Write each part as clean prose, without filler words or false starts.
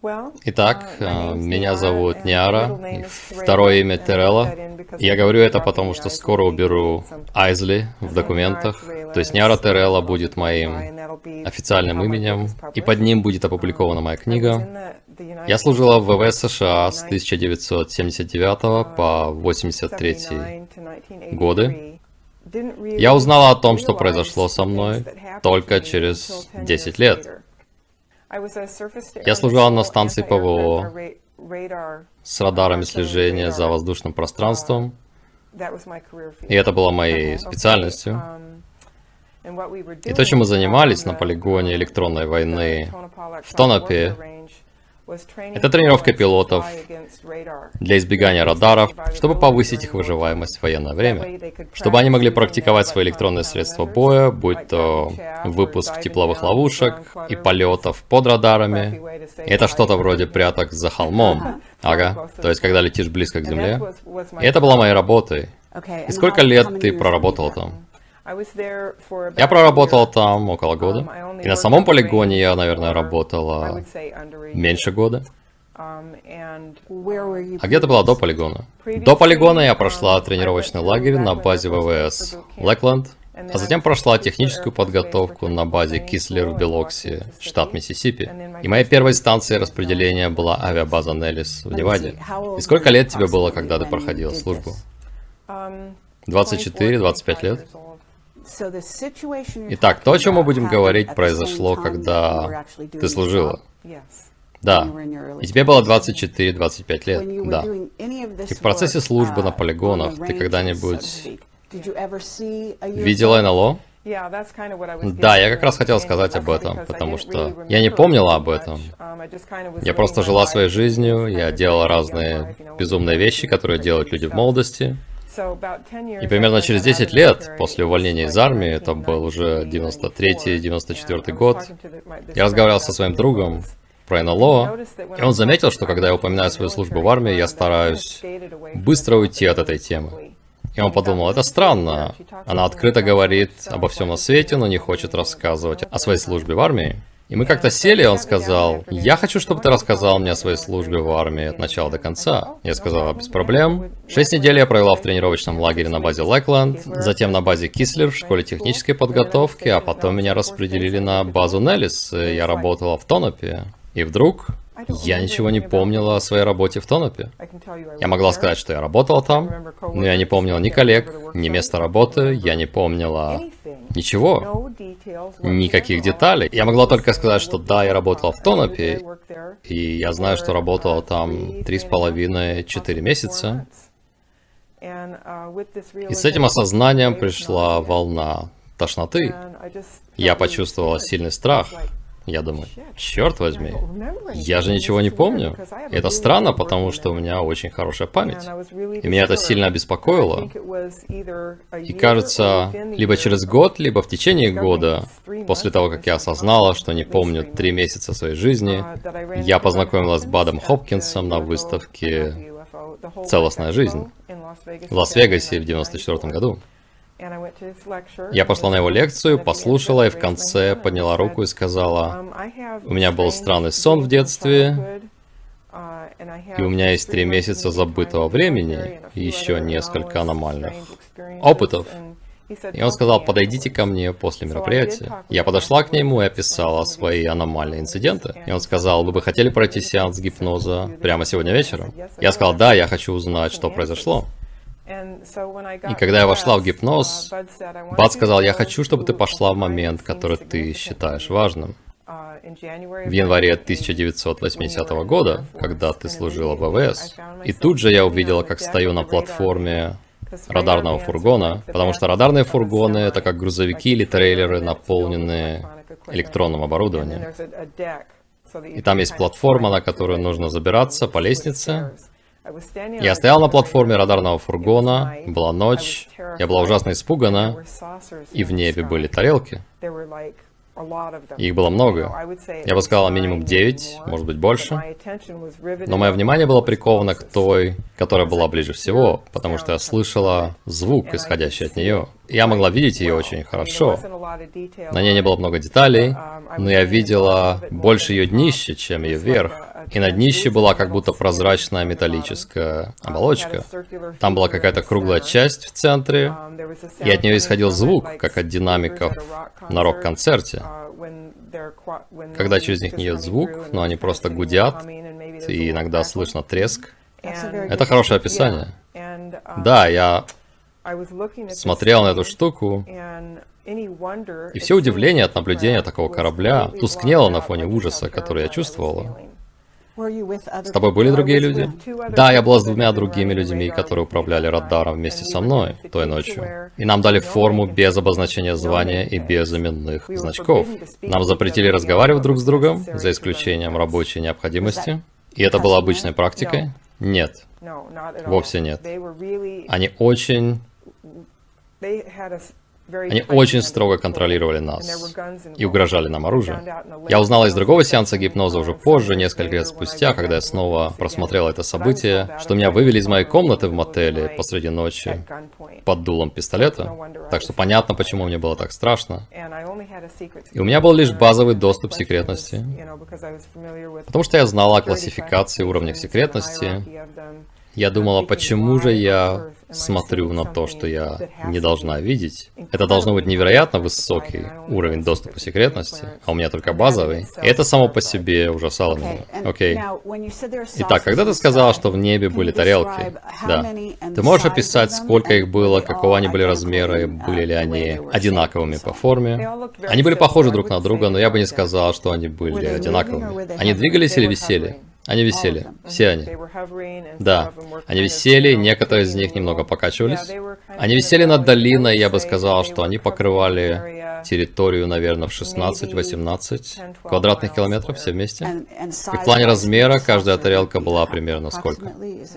Итак, меня зовут Ниара, второе имя Терелла. Я говорю это потому, что скоро уберу Айзли в документах. То есть Ниара Терелла будет моим официальным именем, и под ним будет опубликована моя книга. Я служила в ВВС США с 1979 по 1983 годы. Я узнала о том, что произошло со мной, только через 10 лет. Я служила на станции ПВО с радарами слежения за воздушным пространством, и это было моей специальностью. И то, чем мы занимались на полигоне электронной войны в Тонопе, это тренировка пилотов для избегания радаров, чтобы повысить их выживаемость в военное время, чтобы они могли практиковать свои электронные средства боя, будь то выпуск тепловых ловушек и полетов под радарами. И это что-то вроде пряток за холмом. Ага, то есть когда летишь близко к земле. И это была моей работой. И сколько лет ты проработал там? Я проработал там около года. И на самом полигоне я, наверное, работала меньше года. А где ты была до полигона? До полигона я прошла тренировочный лагерь на базе ВВС Лэкленд, а затем прошла техническую подготовку на базе Кислер в Белокси, штат Миссисипи. И моей первой станцией распределения была авиабаза Неллис в Неваде. И сколько лет тебе было, когда ты проходила службу? 24-25 лет? Итак, то, о чем мы будем говорить, произошло, когда ты служила. Да. И тебе было 24-25 лет. Да. И в процессе службы на полигонах ты когда-нибудь видела НЛО? Да, я как раз хотел сказать об этом, потому что я не помнила об этом. Я просто жила своей жизнью, я делала разные безумные вещи, которые делают люди в молодости. И примерно через 10 лет после увольнения из армии, это был уже 93-94 год, я разговаривал со своим другом про НЛО, и он заметил, что когда я упоминаю свою службу в армии, я стараюсь быстро уйти от этой темы. И он подумал, это странно, она открыто говорит обо всем на свете, но не хочет рассказывать о своей службе в армии. И мы как-то сели, и он сказал, я хочу, чтобы ты рассказал мне о своей службе в армии от начала до конца. Я сказал, без проблем. 6 недель я провела в тренировочном лагере на базе Лэкленд, затем на базе Кислер в школе технической подготовки, а потом меня распределили на базу Неллис, и я работала в Тонопе. И вдруг я ничего не помнила о своей работе в Тонопе. Я могла сказать, что я работала там, но я не помнила ни коллег, ни места работы, я не помнила ничего, никаких деталей. Я могла только сказать, что да, я работала в Тонопе, и я знаю, что работала там 3,5-4 месяца. И с этим осознанием пришла волна тошноты. Я почувствовала сильный страх. Я думаю, черт возьми, я же ничего не помню. И это странно, потому что у меня очень хорошая память. И меня это сильно обеспокоило. И кажется, либо через год, либо в течение года, после того, как я осознала, что не помню 3 месяца своей жизни, я познакомилась с Бадом Хопкинсом на выставке «Целостная жизнь» в Лас-Вегасе в 1994 году. Я пошла на его лекцию, послушала и в конце подняла руку и сказала, у меня был странный сон в детстве, и у меня есть 3 месяца забытого времени, и еще несколько аномальных опытов. И он сказал, подойдите ко мне после мероприятия. Я подошла к нему и описала свои аномальные инциденты. И он сказал, вы бы хотели пройти сеанс гипноза прямо сегодня вечером? Я сказал, да, я хочу узнать, что произошло. И когда я вошла в гипноз, Бад сказал, я хочу, чтобы ты пошла в момент, который ты считаешь важным. В январе 1980 года, когда ты служила в ВВС. И тут же я увидела, как стою на платформе радарного фургона, потому что радарные фургоны — это как грузовики или трейлеры, наполненные электронным оборудованием. И там есть платформа, на которую нужно забираться по лестнице. Я стоял на платформе радарного фургона, была ночь, я была ужасно испугана, и в небе были тарелки. Их было много. Я бы сказал, минимум 9, может быть больше. Но мое внимание было приковано к той, которая была ближе всего, потому что я слышала звук, исходящий от нее. Я могла видеть ее очень хорошо. На ней не было много деталей, но я видела больше ее днища, чем ее верх. И на днище была как будто прозрачная металлическая оболочка. Там была какая-то круглая часть в центре, и от нее исходил звук, как от динамиков на рок-концерте. Когда через них не идет звук, но они просто гудят, и иногда слышно треск. Это хорошее описание. Да, я смотрел на эту штуку, и все удивление от наблюдения такого корабля тускнело на фоне ужаса, который я чувствовала. С тобой были другие люди? Да, я была с двумя другими людьми, которые управляли радаром вместе со мной той ночью. И нам дали форму без обозначения звания и без именных значков. Нам запретили разговаривать друг с другом, за исключением рабочей необходимости. И это было обычной практикой? Нет. Вовсе нет. Они очень строго контролировали нас и угрожали нам оружием. Я узнала из другого сеанса гипноза уже позже, несколько лет спустя, когда я снова просмотрел это событие, что меня вывели из моей комнаты в мотеле посреди ночи под дулом пистолета. Так что понятно, почему мне было так страшно. И у меня был лишь базовый доступ к секретности, потому что я знала о классификации уровней секретности. Я думала, почему же я смотрю на то, что я не должна видеть? Это должно быть невероятно высокий уровень доступа к секретности, а у меня только базовый. И это само по себе ужасало меня. Окей. Итак, когда ты сказала, что в небе были тарелки, да, ты можешь описать, сколько их было, какого они были размера, и были ли они одинаковыми по форме? Они были похожи друг на друга, но я бы не сказал, что они были одинаковыми. Они двигались или висели? Они висели, все они. Да, они висели, некоторые из них немного покачивались. Они висели над долиной, я бы сказал, что они покрывали территорию, наверное, в 16-18 квадратных километров все вместе. И в плане размера каждая тарелка была примерно сколько?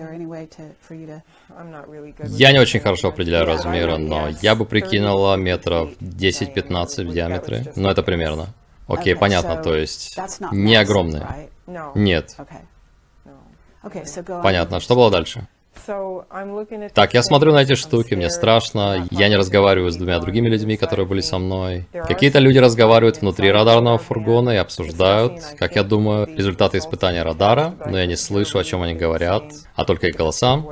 Я не очень хорошо определяю размеры, но я бы прикинула метров 10-15 в диаметре. Но это примерно. Окей, понятно, то есть не огромные. Нет. Понятно. Что было дальше? Так, я смотрю на эти штуки, мне страшно. Я не разговариваю с двумя другими людьми, которые были со мной. Какие-то люди разговаривают внутри радарного фургона и обсуждают, как я думаю, результаты испытания радара, но я не слышу, о чем они говорят, а только их голоса.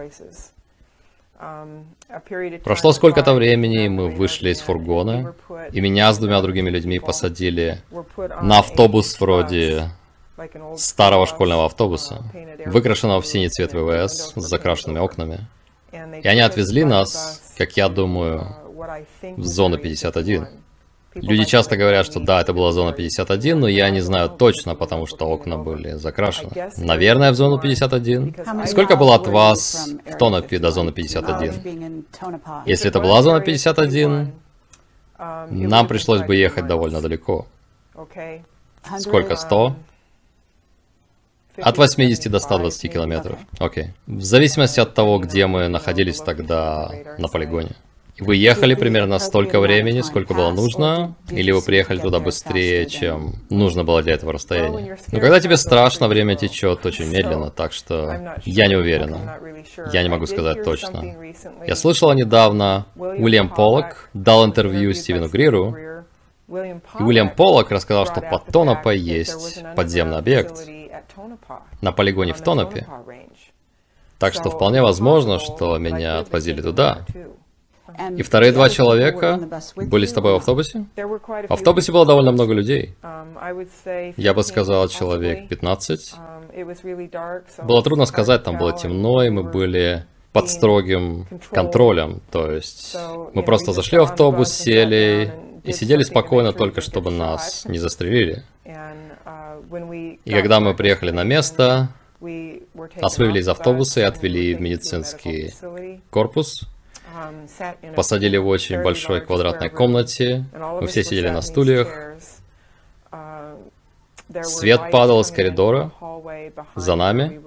Прошло сколько-то времени, и мы вышли из фургона, и меня с двумя другими людьми посадили на автобус вроде старого школьного автобуса, выкрашенного в синий цвет ВВС, с закрашенными окнами. И они отвезли нас, как я думаю, в зону 51. Люди часто говорят, что да, это была зона 51, но я не знаю точно, потому что окна были закрашены. Наверное, в зону 51. И сколько было от вас в Тонопе до зоны 51? Если это была зона 51, нам пришлось бы ехать довольно далеко. Сколько? 100? От 80 до 120 километров. Окей. В зависимости от того, где мы находились тогда на полигоне. Вы ехали примерно столько времени, сколько было нужно, или вы приехали туда быстрее, чем нужно было для этого расстояния? Но когда тебе страшно, время течет очень медленно, так что я не уверена. Я не могу сказать точно. Я слышала недавно, Уильям Поллок дал интервью Стивену Гриру, и Уильям Поллок рассказал, что под Тонопой есть подземный объект на полигоне в Тонопе. Так что вполне возможно, что меня отвозили туда. И вторые два человека были с тобой в автобусе? В автобусе было довольно много людей. Я бы сказал, человек 15. Было трудно сказать, там было темно, и мы были под строгим контролем. То есть мы просто зашли в автобус, сели и сидели спокойно, только чтобы нас не застрелили. И когда мы приехали на место, нас вывели из автобуса и отвели в медицинский корпус. Посадили в очень большой квадратной комнате. Мы все сидели на стульях. Свет падал из коридора за нами,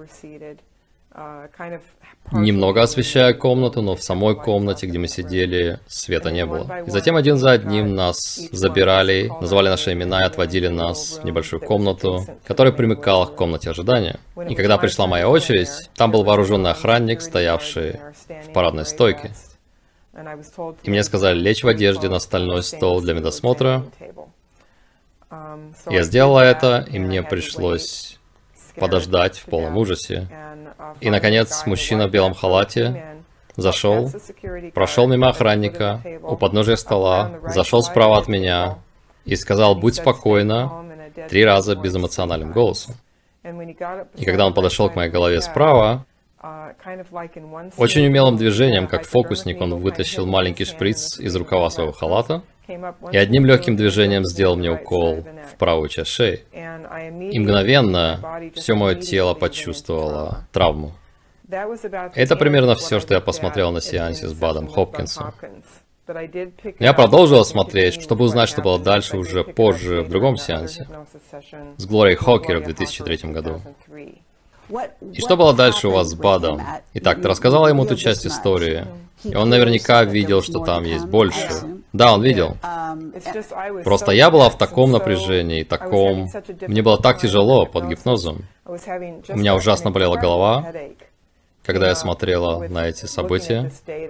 немного освещая комнату, но в самой комнате, где мы сидели, света не было. И затем один за одним нас забирали, называли наши имена и отводили нас в небольшую комнату, которая примыкала к комнате ожидания. И когда пришла моя очередь, там был вооруженный охранник, стоявший в парадной стойке. И мне сказали лечь в одежде на стальной стол для медосмотра. Я сделала это, и мне пришлось подождать в полном ужасе. И, наконец, мужчина в белом халате зашел, прошел мимо охранника, у подножия стола, зашел справа от меня и сказал: «Будь спокойна», 3 раза безэмоциональным голосом. И когда он подошел к моей голове справа, очень умелым движением, как фокусник, он вытащил маленький шприц из рукава своего халата и одним легким движением сделал мне укол в правую часть шеи. И мгновенно все мое тело почувствовало травму. Это примерно все, что я посмотрел на сеансе с Бадом Хопкинсом. Я продолжил смотреть, чтобы узнать, что было дальше уже позже в другом сеансе с Глорией Хокер в 2003 году. И что было дальше у вас с Бадом? Итак, ты рассказала ему ту часть истории, и он наверняка видел, что там есть больше. Да, он видел. Просто я была в таком напряжении, таком... Мне было так тяжело под гипнозом. У меня ужасно болела голова, когда я смотрела на эти события.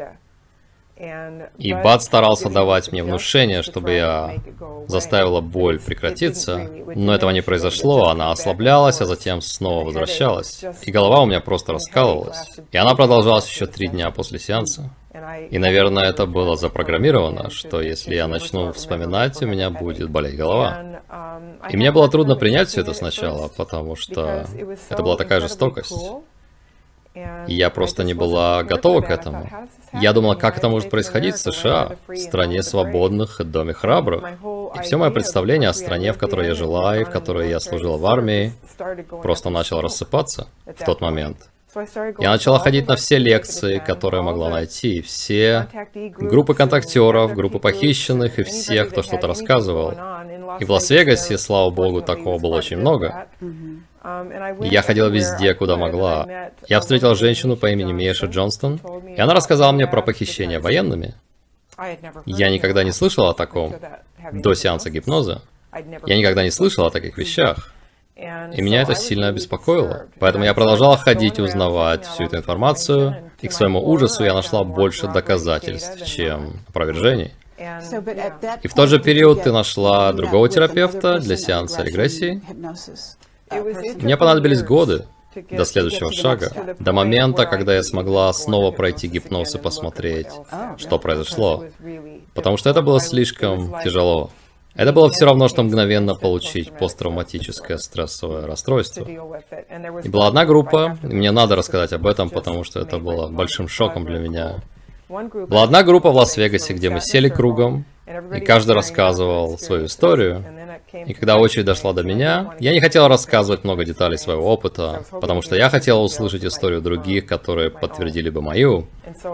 И Бад старался давать мне внушение, чтобы я заставила боль прекратиться, но этого не произошло, она ослаблялась, а затем снова возвращалась. И голова у меня просто раскалывалась. И она продолжалась еще 3 дня после сеанса. И, наверное, это было запрограммировано, что если я начну вспоминать, у меня будет болеть голова. И мне было трудно принять все это сначала, потому что это была такая жестокость. И я просто не была готова к этому. Я думала, как это может происходить в США, в стране свободных и доме храбрых. И все мое представление о стране, в которой я жила и в которой я служила в армии, просто начало рассыпаться в тот момент. Я начала ходить на все лекции, которые могла найти, все группы контактеров, группы похищенных и всех, кто что-то рассказывал. И в Лас-Вегасе, слава богу, такого было очень много. И я ходила везде, куда могла. Я встретила женщину по имени Миеша Джонстон, и она рассказала мне про похищение военными. Я никогда не слышала о таком до сеанса гипноза. Я никогда не слышала о таких вещах. И меня это сильно обеспокоило. Поэтому я продолжала ходить и узнавать всю эту информацию, и к своему ужасу я нашла больше доказательств, чем опровержений. И в тот же период ты нашла другого терапевта для сеанса регрессии? Мне понадобились годы до следующего шага, до момента, когда я смогла снова пройти гипноз и посмотреть, что произошло. Потому что это было слишком тяжело. Это было все равно, что мгновенно получить посттравматическое стрессовое расстройство. И была одна группа, и мне надо рассказать об этом, потому что это было большим шоком для меня. Была одна группа в Лас-Вегасе, где мы сели кругом, и каждый рассказывал свою историю. И когда очередь дошла до меня, я не хотел рассказывать много деталей своего опыта, потому что я хотел услышать историю других, которые подтвердили бы мою.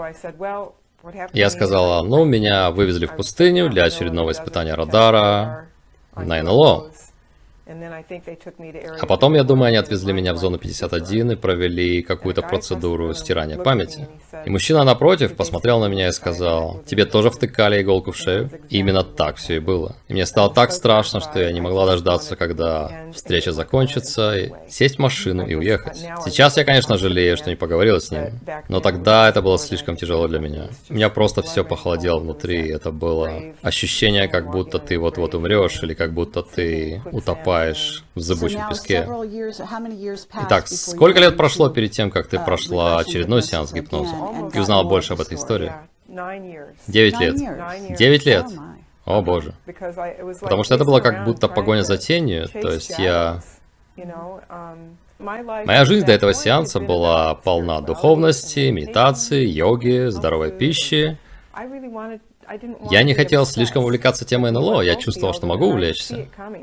Я сказала: ну, меня вывезли в пустыню для очередного испытания радара на НЛО. А потом, я думаю, они отвезли меня в зону 51 и провели какую-то процедуру стирания памяти. И мужчина напротив посмотрел на меня и сказал: тебе тоже втыкали иголку в шею? И именно так все и было. И мне стало так страшно, что я не могла дождаться, когда встреча закончится, и сесть в машину и уехать. Сейчас я, конечно, жалею, что не поговорила с ним, но тогда это было слишком тяжело для меня. У меня просто все похолодело внутри, это было ощущение, как будто ты вот-вот умрешь, или как будто ты утопаешь в зыбучем песке. Итак, сколько лет прошло перед тем, как ты прошла очередной сеанс гипноза и узнала больше об этой истории? 9 лет. 9 лет. О боже. Потому что это было как будто погоня за тенью, то есть Моя жизнь до этого сеанса была полна духовности, медитации, йоги, здоровой пищи. Я не хотел слишком увлекаться темой НЛО, я чувствовал, что могу увлечься.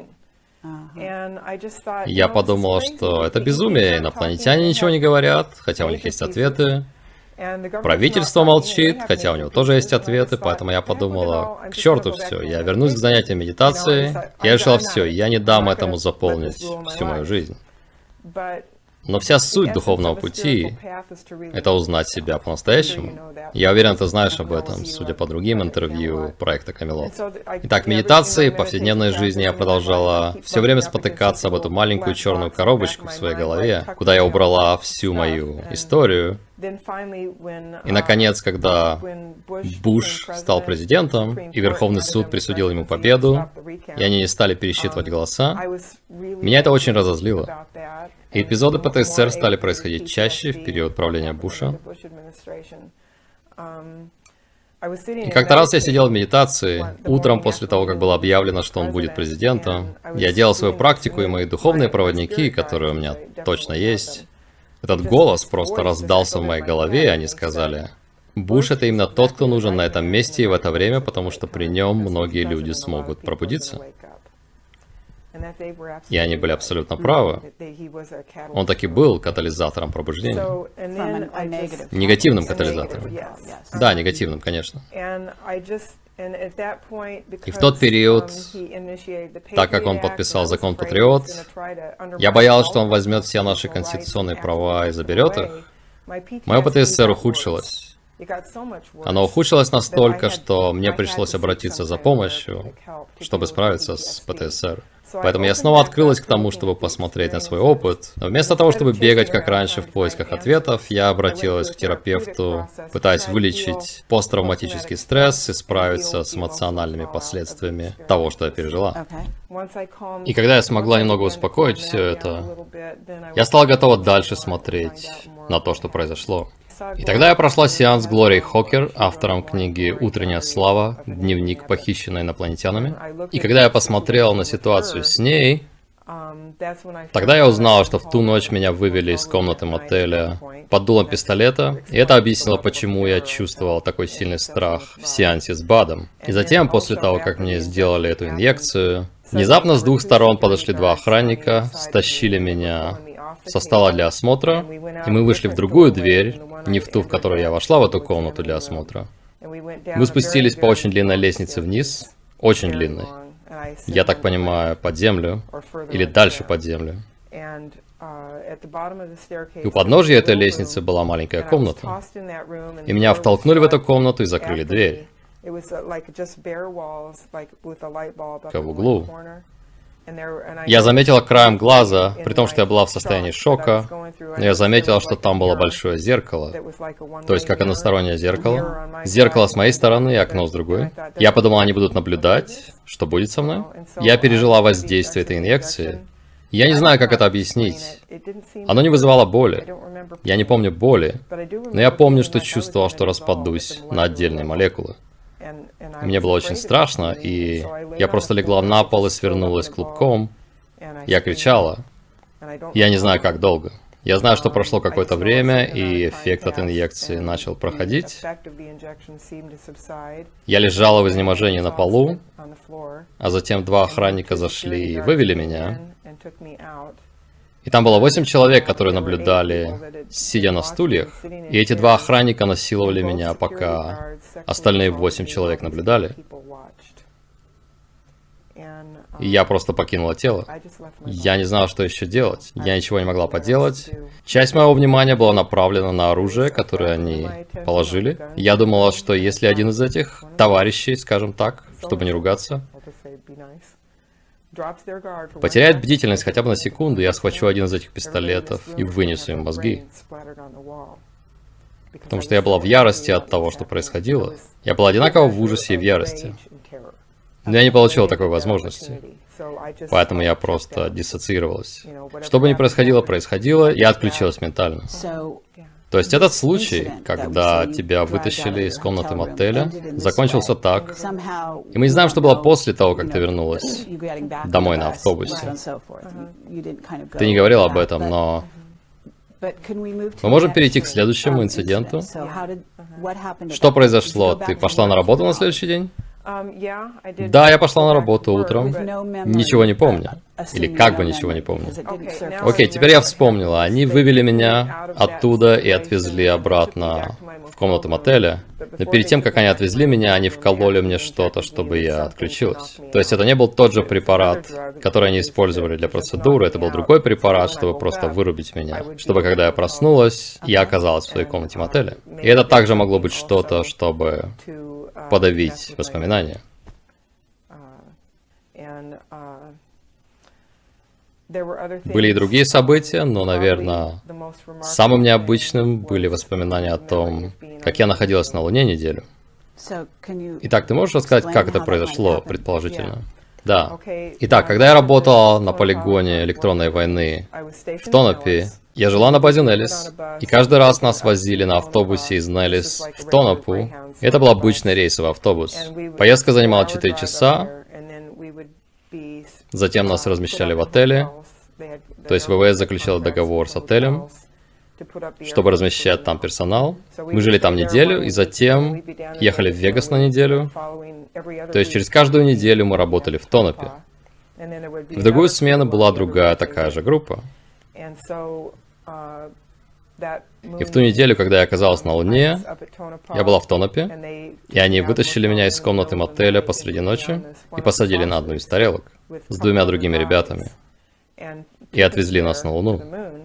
Я подумал, что это безумие, инопланетяне ничего не говорят, хотя у них есть ответы. Правительство молчит, хотя у него тоже есть ответы, поэтому я подумала: к черту все, я вернусь к занятиям медитации. Я решила: все, я не дам этому заполнить всю мою жизнь. Но вся суть духовного пути — это узнать себя по-настоящему. Я уверен, ты знаешь об этом, судя по другим интервью проекта Камелот. Итак, в медитации, повседневной жизни я продолжала все время спотыкаться об эту маленькую черную коробочку в своей голове, куда я убрала всю мою историю. И, наконец, когда Буш стал президентом, и Верховный суд присудил ему победу, и они не стали пересчитывать голоса, меня это очень разозлило. И эпизоды ПТСР стали происходить чаще в период правления Буша. И как-то раз я сидел в медитации, утром после того, как было объявлено, что он будет президентом. Я делал свою практику, и мои духовные проводники, которые у меня точно есть, этот голос просто раздался в моей голове, и они сказали: Буш — это именно тот, кто нужен на этом месте и в это время, потому что при нем многие люди смогут пробудиться. И они были абсолютно правы. Он таки был катализатором пробуждения. Негативным катализатором. Да, негативным, конечно. И в тот период, так как он подписал закон Патриот, я боялся, что он возьмет все наши конституционные права и заберет их. Мое ПТСР ухудшилось. Оно ухудшилось настолько, что мне пришлось обратиться за помощью, чтобы справиться с ПТСР. Поэтому я снова открылась к тому, чтобы посмотреть на свой опыт. Но вместо того, чтобы бегать, как раньше, в поисках ответов, я обратилась к терапевту, пытаясь вылечить посттравматический стресс и справиться с эмоциональными последствиями того, что я пережила. И когда я смогла немного успокоить все это, я стала готова дальше смотреть на то, что произошло. И тогда я прошла сеанс с Глорией Хокер, автором книги «Утренняя слава. Дневник похищенной инопланетянами». И когда я посмотрел на ситуацию с ней, тогда я узнал, что в ту ночь меня вывели из комнаты мотеля под дулом пистолета, и это объяснило, почему я чувствовал такой сильный страх в сеансе с БАДом. И затем, после того, как мне сделали эту инъекцию, внезапно с двух сторон подошли два охранника, стащили меня со стола для осмотра, и мы вышли в другую дверь, не в ту, в которую я вошла, в эту комнату для осмотра. Мы спустились по очень длинной лестнице вниз, очень длинной. Я так понимаю, под землю, или дальше под землю. И у подножья этой лестницы была маленькая комната. И меня втолкнули в эту комнату и закрыли дверь. Как в углу. Я заметила краем глаза, при том, что я была в состоянии шока, я заметила, что там было большое зеркало. То есть, как одностороннее зеркало. Зеркало с моей стороны и окно с другой. Я подумала, они будут наблюдать, что будет со мной. Я пережила воздействие этой инъекции. Я не знаю, как это объяснить. Оно не вызывало боли. Я не помню боли, но я помню, что чувствовал, что распадусь на отдельные молекулы. Мне было очень страшно, и я просто легла на пол и свернулась клубком. Я кричала. Я не знаю, как долго. Я знаю, что прошло какое-то время, и эффект от инъекции начал проходить. Я лежала в изнеможении на полу, а затем два охранника зашли и вывели меня. И там было 8 человек, которые наблюдали, сидя на стульях. И эти два охранника насиловали меня, пока остальные 8 человек наблюдали. И я просто покинула тело. Я не знала, что еще делать. Я ничего не могла поделать. Часть моего внимания была направлена на оружие, которое они положили. Я думала, что если один из этих товарищей, скажем так, чтобы не ругаться, потеряет бдительность хотя бы на секунду, я схвачу один из этих пистолетов и вынесу им мозги. Потому что я была в ярости от того, что происходило. Я был одинаково в ужасе и в ярости. Но я не получил такой возможности. Поэтому я просто диссоциировалась. Что бы ни происходило, я отключилась ментально. То есть этот случай, когда тебя вытащили из комнаты мотеля, закончился так. И мы не знаем, что было после того, как ты вернулась домой на автобусе. Ты не говорил об этом, но... Мы можем перейти к следующему инциденту. Что произошло? Ты пошла на работу на следующий день? Да, я пошла на работу утром. Ничего не помню. Или как бы ничего не помню. Окей, теперь я вспомнила. Они вывели меня оттуда и отвезли обратно в комнату мотеля. Но перед тем, как они отвезли меня, они вкололи мне что-то, чтобы я отключилась. То есть это не был тот же препарат, который они использовали для процедуры. Это был другой препарат, чтобы просто вырубить меня. Чтобы, когда я проснулась, я оказалась в своей комнате мотеля. И это также могло быть что-то, чтобы подавить воспоминания. Были и другие события, но, наверное, самым необычным были воспоминания о том, как я находилась на Луне неделю. Итак, ты можешь рассказать, как это произошло, предположительно? Да. Итак, когда я работал на полигоне электронной войны в Тонопе, я жила на базе Неллис, и каждый раз нас возили на автобусе из Неллис в Тонопу. Это был обычный рейсовый автобус. Поездка занимала 4 часа, затем нас размещали в отеле, то есть ВВС заключила договор с отелем, чтобы размещать там персонал. Мы жили там неделю, и затем ехали в Вегас на неделю. То есть через каждую неделю мы работали в Тонопе. В другую смену была другая такая же группа. И в ту неделю, когда я оказалась на Луне, я была в Тонопе, и они вытащили меня из комнаты мотеля посреди ночи и посадили на одну из тарелок с 2 другими ребятами. И отвезли нас на Луну.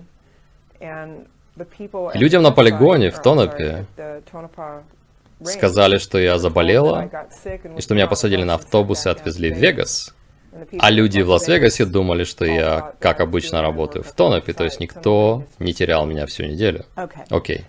И людям на полигоне в Тонопе сказали, что я заболела, и что меня посадили на автобус и отвезли в Вегас. А люди в Лас-Вегасе думали, что я, как обычно, работаю в Тонопе, то есть никто не терял меня всю неделю. Окей.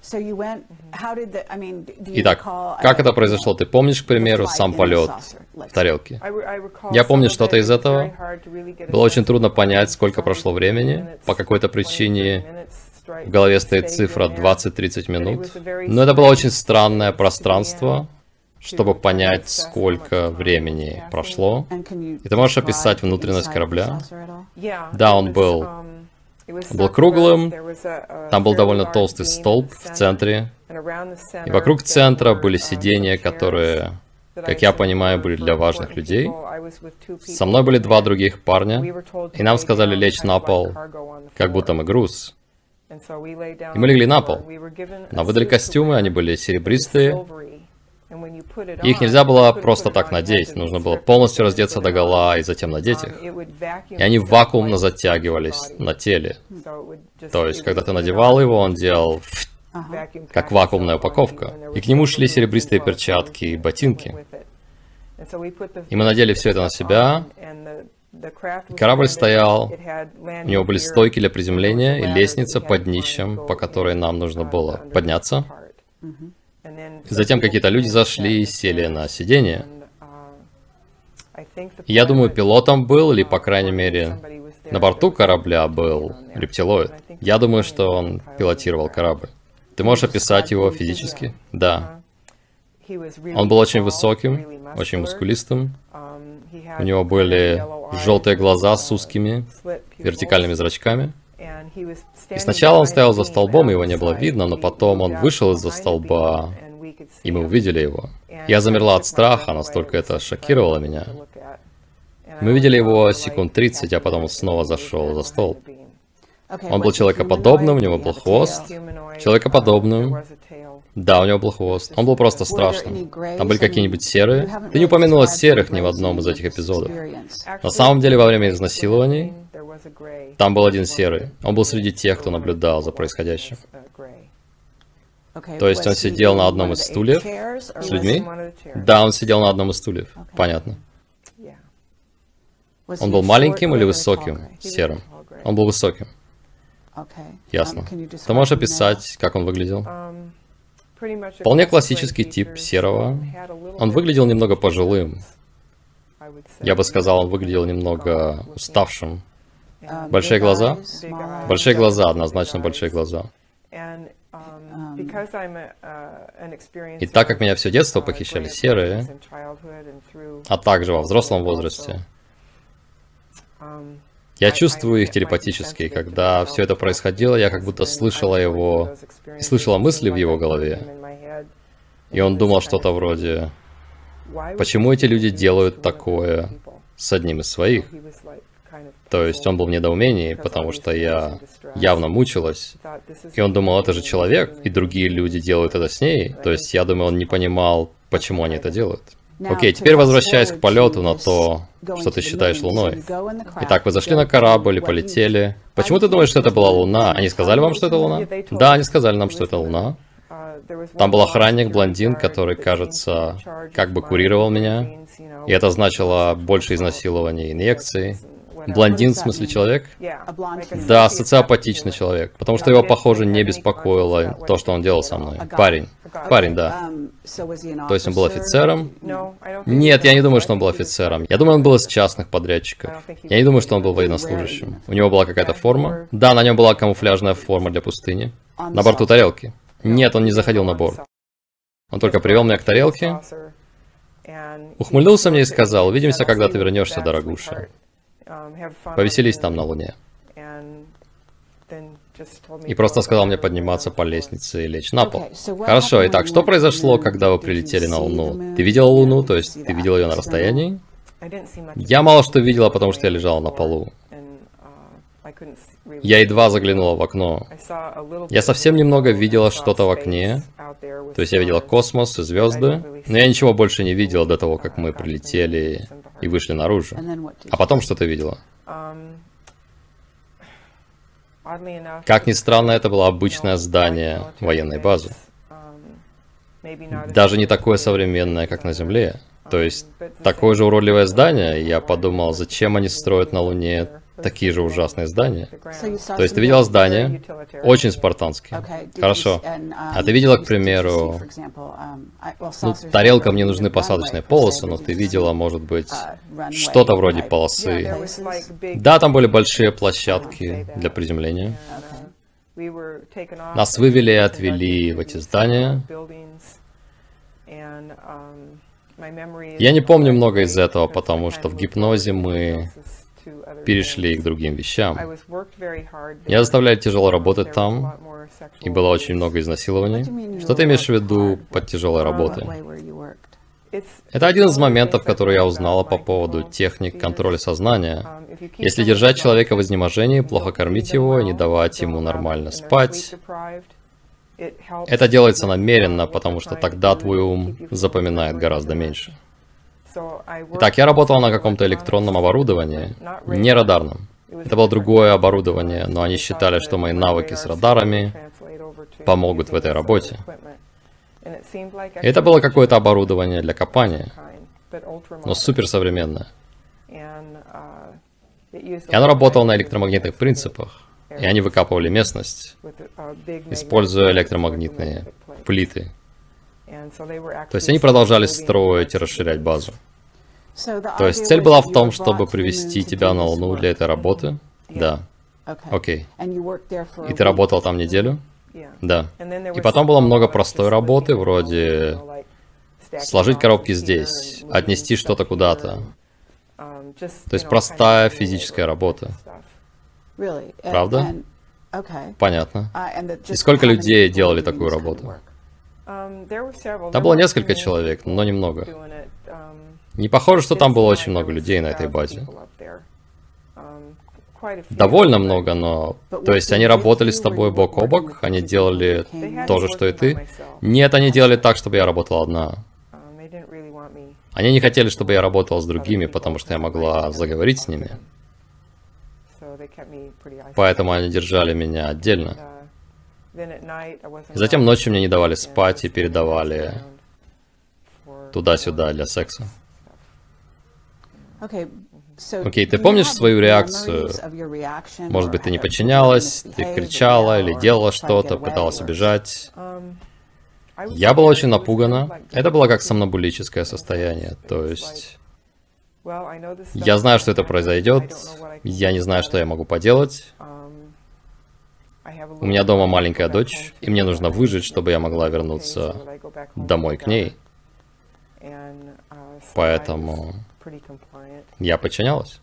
Итак, как это произошло? Ты помнишь, к примеру, сам полет в тарелке? Я помню что-то из этого. Было очень трудно понять, сколько прошло времени. По какой-то причине в голове стоит цифра 20-30 минут. Но это было очень странное пространство, чтобы понять, сколько времени прошло. И ты можешь описать внутренность корабля? Да, он был круглым, там был довольно толстый столб в центре, и вокруг центра были сиденья, которые, как я понимаю, были для важных людей. Со мной были 2 других парня, и нам сказали лечь на пол, как будто мы груз. И мы легли на пол. Нам выдали костюмы, они были серебристые. Их нельзя было просто так надеть, нужно было полностью раздеться догола и затем надеть их. И они вакуумно затягивались на теле. То есть, когда ты надевал его, он делал как вакуумная упаковка. И к нему шли серебристые перчатки и ботинки. И мы надели все это на себя. И корабль стоял, у него были стойки для приземления и лестница под днищем, по которой нам нужно было подняться. Затем какие-то люди зашли и сели на сиденье. Я думаю, пилотом был, или, по крайней мере, на борту корабля был рептилоид. Я думаю, что он пилотировал корабль. Ты можешь описать его физически? Да. Он был очень высоким, очень мускулистым. У него были желтые глаза с узкими вертикальными зрачками. И сначала он стоял за столбом, его не было видно, но потом он вышел из-за столба, и мы увидели его. Я замерла от страха, настолько это шокировало меня. Мы видели его секунд 30, а потом он снова зашел за столб. Он был человекоподобным, у него был хвост. Человекоподобным. Да, у него был хвост. Он был просто страшным. Там были какие-нибудь серые. Ты не упомянула серых ни в одном из этих эпизодов. На самом деле, во время изнасилований, там был один серый. Он был среди тех, кто наблюдал за происходящим. То есть он сидел на одном из стульев с людьми? Да, он сидел на одном из стульев. Понятно. Он был маленьким или высоким? Серым. Он был высоким. Ясно. Ты можешь описать, как он выглядел? Вполне классический тип серого. Он выглядел немного пожилым. Я бы сказал, он выглядел немного уставшим. Большие глаза? Большие глаза, однозначно большие глаза. И так как меня все детство похищали серые, а также во взрослом возрасте, я чувствую их телепатически. Когда все это происходило, я как будто слышала его, и слышала мысли в его голове. И он думал что-то вроде: почему эти люди делают такое с одним из своих? То есть он был в недоумении, потому что я явно мучилась. И он думал, это же человек, и другие люди делают это с ней. То есть я думаю, он не понимал, почему они это делают. Окей, теперь возвращаясь к полету на то, что ты считаешь Луной. Итак, вы зашли на корабль и полетели. Почему ты думаешь, что это была Луна? Они сказали вам, что это Луна? Да, они сказали нам, что это Луна. Там был охранник, блондин, который, кажется, как бы курировал меня. И это значило больше изнасилований и инъекций. Блондин в смысле человек? Да, социопатичный человек. Потому что его, похоже, не беспокоило то, что он делал со мной. Парень. Парень, да. То есть он был офицером? Нет, я не думаю, что он был офицером. Я думаю, он был из частных подрядчиков. Я не думаю, что он был военнослужащим. У него была какая-то форма? Да, на нем была камуфляжная форма для пустыни. На борту тарелки. Нет, он не заходил на борт. Он только привел меня к тарелке, ухмыльнулся мне и сказал: «Увидимся, когда ты вернешься, дорогуша. Повеселись там на Луне». И просто сказал мне подниматься по лестнице и лечь на пол. Хорошо, итак, что произошло, когда вы прилетели на Луну? Ты видела Луну, то есть ты видел ее на расстоянии? Я мало что видела, потому что я лежала на полу. Я едва заглянула в окно. Я совсем немного видела что-то в окне. То есть я видела космос и звезды, но я ничего больше не видела до того, как мы прилетели и вышли наружу. А потом что ты видела? Как ни странно, это было обычное здание военной базы. Даже не такое современное, как на Земле. То есть такое же уродливое здание. Я подумал, зачем они строят на Луне такие же ужасные здания. То есть ты видела здание, очень спартанские. Хорошо. А ты видела, к примеру, тарелкам не нужны посадочные полосы, но ты видела, может быть, что-то вроде полосы. Да, там были большие площадки для приземления. Нас вывели и отвели в эти здания. Я не помню много из этого, потому что в гипнозе мы перешли к другим вещам. Я заставляли тяжело работать там, и было очень много изнасилований. Что ты имеешь в виду под тяжелой работой? Это один из моментов, который я узнала по поводу техник контроля сознания. Если держать человека в изнеможении, плохо кормить его, не давать ему нормально спать, это делается намеренно, потому что тогда твой ум запоминает гораздо меньше. Итак, я работал на каком-то электронном оборудовании, не радарном. Это было другое оборудование, но они считали, что мои навыки с радарами помогут в этой работе. И это было какое-то оборудование для копания, но суперсовременное. И оно работало на электромагнитных принципах, и они выкапывали местность, используя электромагнитные плиты. То есть они продолжали строить и расширять базу. То есть цель была в том, чтобы привести тебя на Луну для этой работы? Да. Окей. И ты работал там неделю? Да. И потом было много простой работы, вроде сложить коробки здесь, отнести что-то куда-то. То есть простая физическая работа. Правда? Понятно. И сколько людей делали такую работу? Там было несколько человек, но немного. Не похоже, что там было очень много людей на этой базе. Довольно много, но... То есть они работали с тобой бок о бок? Они делали то же, что и ты? Нет, они делали так, чтобы я работала одна. Они не хотели, чтобы я работала с другими, потому что я могла заговорить с ними. Поэтому они держали меня отдельно. Затем ночью мне не давали спать и передавали туда-сюда для секса. Окей, ты помнишь свою реакцию? Может быть, ты не подчинялась, ты кричала или делала что-то, пыталась убежать. Я была очень напугана. Это было как сомнамбулическое состояние, то есть... Я знаю, что это произойдет, я не знаю, что я могу поделать. У меня дома маленькая дочь, и мне нужно выжить, чтобы я могла вернуться домой к ней. Поэтому я подчинялась.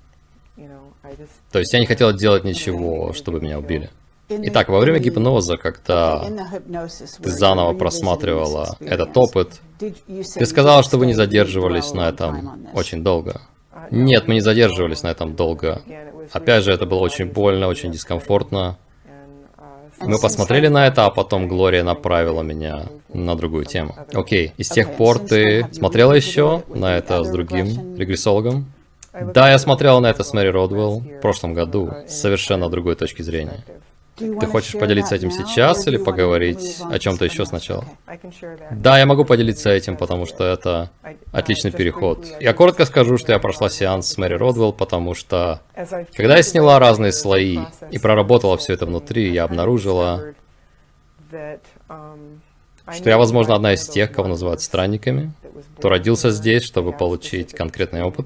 То есть я не хотела делать ничего, чтобы меня убили. Итак, во время гипноза, когда ты заново просматривала этот опыт, ты сказала, что вы не задерживались на этом очень долго. Нет, мы не задерживались на этом долго. Опять же, это было очень больно, очень дискомфортно. Мы посмотрели на это, а потом Глория направила меня на другую тему. Окей, и с тех пор ты смотрела еще на это с другим регрессологом? Да, я смотрела на это с Мэри Родвелл в прошлом году, с совершенно другой точки зрения. Ты хочешь поделиться этим сейчас или поговорить о чем-то еще сначала? Да, я могу поделиться этим, потому что это отличный переход. Я коротко скажу, что я прошла сеанс с Мэри Родвелл, потому что, когда я сняла разные слои и проработала все это внутри, я обнаружила, что я, возможно, одна из тех, кого называют странниками, кто родился здесь, чтобы получить конкретный опыт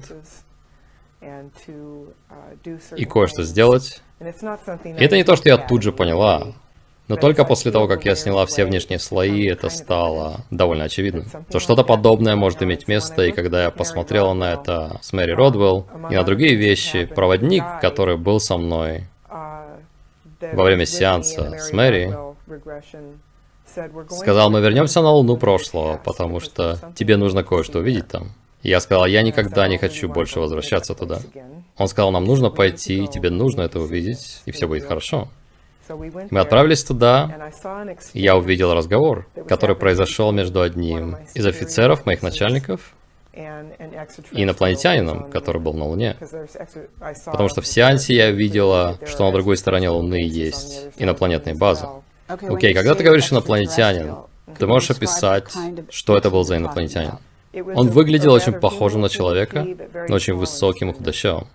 и кое-что сделать. И это не то, что я тут же поняла, но только после того, как я сняла все внешние слои, это стало довольно очевидно. То что-то подобное может иметь место, и когда я посмотрела на это с Мэри Родвелл и на другие вещи, проводник, который был со мной во время сеанса с Мэри, сказал: мы вернемся на Луну прошлого, потому что тебе нужно кое-что увидеть там. И я сказал: я никогда не хочу больше возвращаться туда. Он сказал: нам нужно пойти, тебе нужно это увидеть, и все будет хорошо. Мы отправились туда, и я увидел разговор, который произошел между одним из офицеров, моих начальников, и инопланетянином, который был на Луне. Потому что в сеансе я видела, что на другой стороне Луны есть инопланетные базы. Окей, когда ты говоришь «инопланетянин», ты можешь описать, что это был за инопланетянин? Он выглядел очень похожим на человека, но очень высоким и худощавым.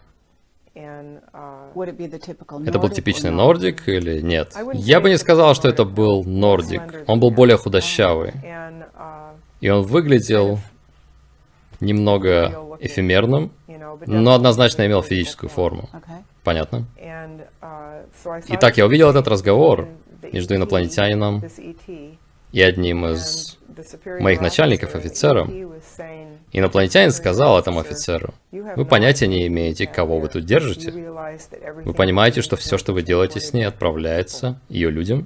Это был типичный нордик или нет? Я бы не сказал, что это был нордик. Он был более худощавый. И он выглядел немного эфемерным, но однозначно имел физическую форму. Понятно? Итак, я увидел этот разговор между инопланетянином и одним из моих начальников, офицером. Инопланетянин сказал этому офицеру: вы понятия не имеете, кого вы тут держите. Вы понимаете, что все, что вы делаете с ней, отправляется ее людям?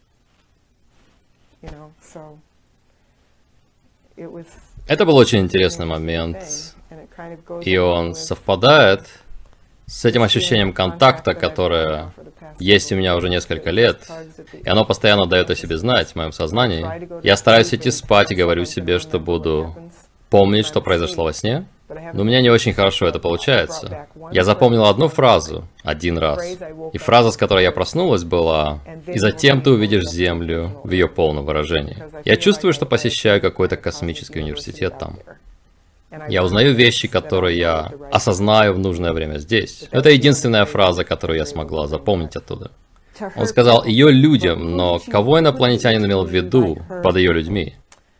Это был очень интересный момент, и он совпадает с этим ощущением контакта, которое есть у меня уже несколько лет, и оно постоянно дает о себе знать в моем сознании. Я стараюсь идти спать и говорю себе, что буду помнить, что произошло во сне, но у меня не очень хорошо это получается. Я запомнил одну фразу один раз, и фраза, с которой я проснулась, была: «И затем ты увидишь Землю в ее полном выражении». Я чувствую, что посещаю какой-то космический университет там. Я узнаю вещи, которые я осознаю в нужное время здесь. Это единственная фраза, которую я смогла запомнить оттуда. Он сказал «ее людям», но кого инопланетянин имел в виду под ее людьми?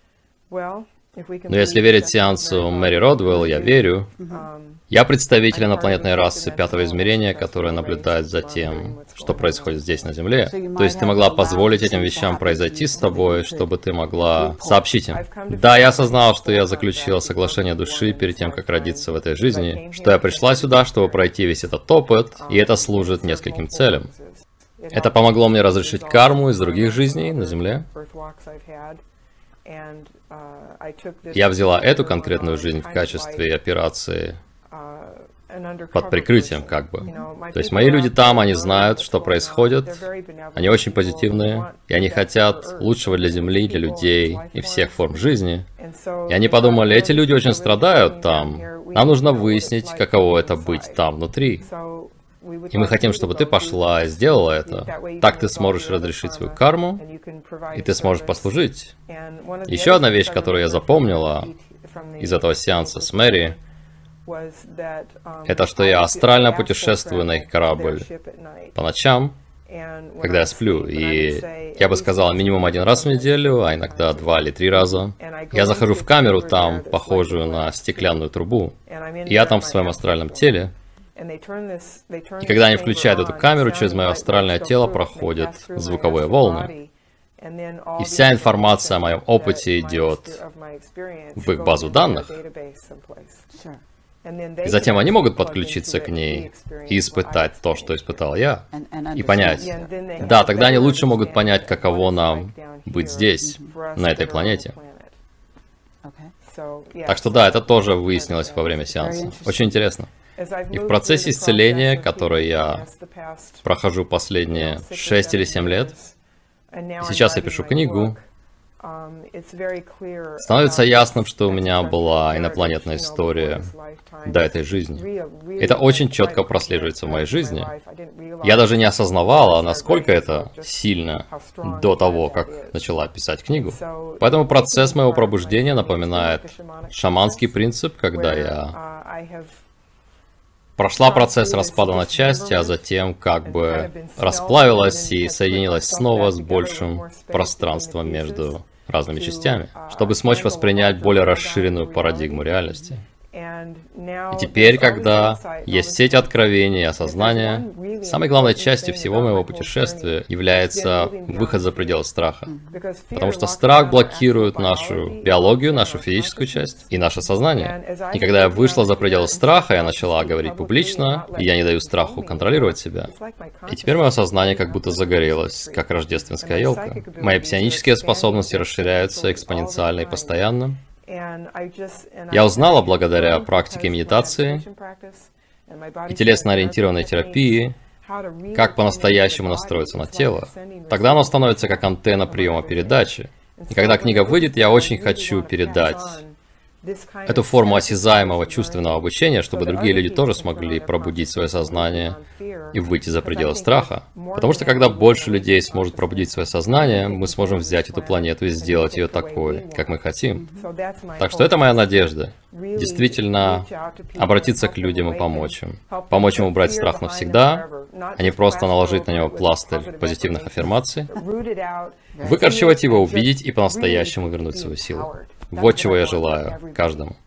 Но если верить сеансу Мэри Родвелл, я верю. Я представитель инопланетной расы пятого измерения, которая наблюдает за тем, что происходит здесь на Земле. То есть ты могла позволить этим вещам произойти с тобой, чтобы ты могла сообщить им. Да, я осознал, что я заключила соглашение души перед тем, как родиться в этой жизни, что я пришла сюда, чтобы пройти весь этот опыт, и это служит нескольким целям. Это помогло мне разрешить карму из других жизней на Земле. Я взяла эту конкретную жизнь в качестве операции под прикрытием, как бы. То есть мои люди там, они знают, что происходит, они очень позитивные, и они хотят лучшего для Земли, для людей и всех форм жизни. И они подумали: эти люди очень страдают там, нам нужно выяснить, каково это быть там внутри. И мы хотим, чтобы ты пошла и сделала это. Так ты сможешь разрешить свою карму, и ты сможешь послужить. Еще одна вещь, которую я запомнила из этого сеанса с Мэри, это что я астрально путешествую на их корабль по ночам, когда я сплю. И я бы сказал, минимум один раз в неделю, а иногда 2 или 3 раза. Я захожу в камеру там, похожую на стеклянную трубу. И я там в своем астральном теле. И когда они включают эту камеру, через мое астральное тело проходят звуковые волны. И вся информация о моем опыте идет в их базу данных. И затем они могут подключиться к ней и испытать то, что испытал я, и понять. Да, тогда они лучше могут понять, каково нам быть здесь, на этой планете. Так что да, это тоже выяснилось во время сеанса. Очень интересно. И в процессе исцеления, который я прохожу последние 6 или 7 лет, и сейчас я пишу книгу, Становится ясным, что у меня была инопланетная история до этой жизни. Это очень четко прослеживается в моей жизни. Я даже не осознавала, насколько это сильно до того, как начала писать книгу. Поэтому процесс моего пробуждения напоминает шаманский принцип, когда я прошла процесс распада на части, а затем как бы расплавилась и соединилась снова с большим пространством между разными частями, чтобы смочь воспринять более расширенную парадигму реальности. И теперь, когда есть все эти откровения и осознания, самой главной частью всего моего путешествия является выход за пределы страха. Потому что страх блокирует нашу биологию, нашу физическую часть и наше сознание. И когда я вышла за пределы страха, я начала говорить публично, и я не даю страху контролировать себя. И теперь мое сознание как будто загорелось, как рождественская елка. Мои псионические способности расширяются экспоненциально и постоянно. Я узнала благодаря практике медитации и телесно-ориентированной терапии, как по-настоящему настроиться на тело. Тогда оно становится как антенна приема передачи. И когда книга выйдет, я очень хочу передать эту форму осязаемого чувственного обучения, чтобы другие люди тоже смогли пробудить свое сознание и выйти за пределы страха. Потому что когда больше людей сможет пробудить свое сознание, мы сможем взять эту планету и сделать ее такой, как мы хотим. Так что это моя надежда. Действительно, обратиться к людям и помочь им. Помочь им убрать страх навсегда, а не просто наложить на него пластырь позитивных аффирмаций. Выкорчевать его, увидеть и по-настоящему вернуть свою силу. Вот чего я желаю каждому.